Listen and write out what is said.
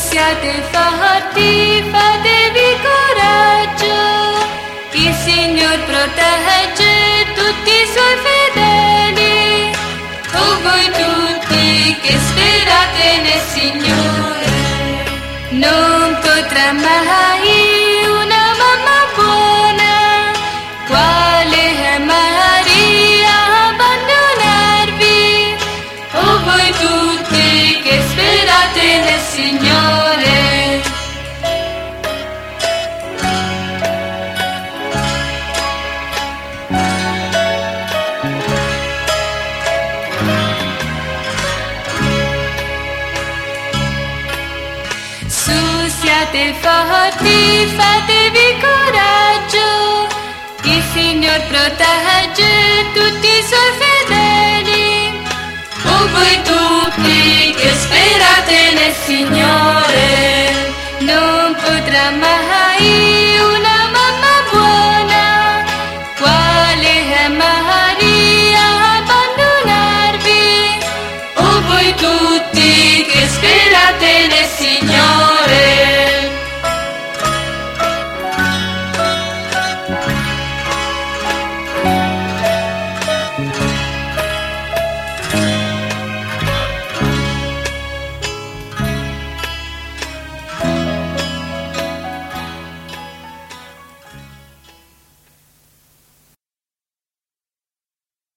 siate forti, fatevi coraggio, il Signor protegge tutti i Suoi fedeli. O voi tutti che sperate nel Signore, non potrà mai una mamma buona, quale è Maria, abbandonarvi. O voi tutti che sperate nel Signore. Siate forti, fatevi coraggio, il Signor protegge tutti i Suoi fedeli. O voi tutti che sperate nel Signore, non potrà mai